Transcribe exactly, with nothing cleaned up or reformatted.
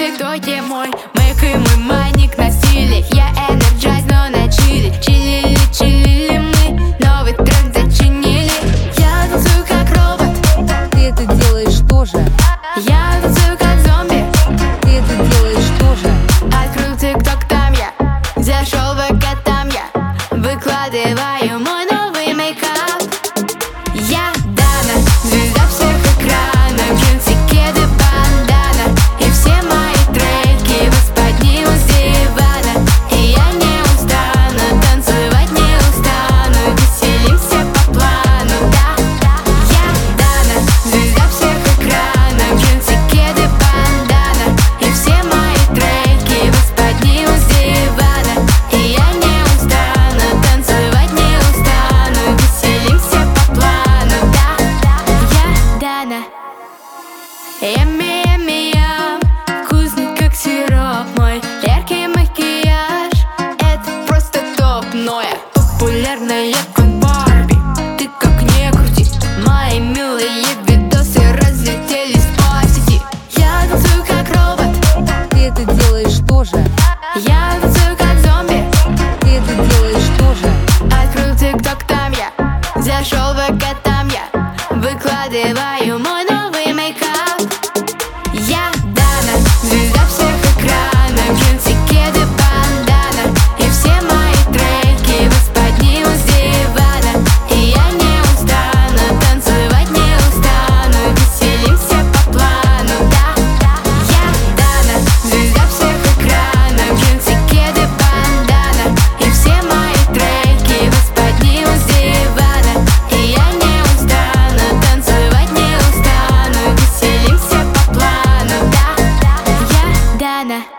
тиктоке мой мэйк и мой маник на стиле. Я энерджайз, но на чили. Чилили, чилили мы, новый тренд зачинили. Я танцую как робот. Ты это делаешь тоже. Я танцую как зомби. Ты это делаешь тоже. Открыл тикток, там я. Зашел в ВК, там я. Выкладываю мой новый мейкап. Я Дана, звезда всех экранов. Джинсы, кеды, бандана. И все мои треки вас поднимут с дивана. И я не устану, танцевать не устану. Веселимся по плану, да, да. Я Дана, звезда всех экранов. Джинсы, кеды, бандана. И все мои треки вас поднимут с дивана. И я не устану, танцевать не устану. Веселимся по плану, да, да. Я Дана. Эми, эми, ям, вкусный как сироп мой. Яркий макияж, это просто топ. Но я популярная как Барби. Ты как не крути, мои милые видосы разлетелись по сети. Я танцую как робот. Ты это делаешь тоже. Я танцую как зомби. Ты это делаешь тоже. Открыл тикток, там я. Зашел в ВК, там я. Выкладываю мой новый мейкап. Я Дана, звезда всех экранов. Джинсы, кеды, бандана. И все мои треки вас поднимут с дивана. И я не устану, танцевать не устану. Веселимся по плану, да, да. Я Дана, звезда всех экранов. Джинсы, кеды, бандана. И все мои треки вас поднимут с дивана. И я не устану, танцевать не устану. Веселимся по плану, да, да. Я Дана.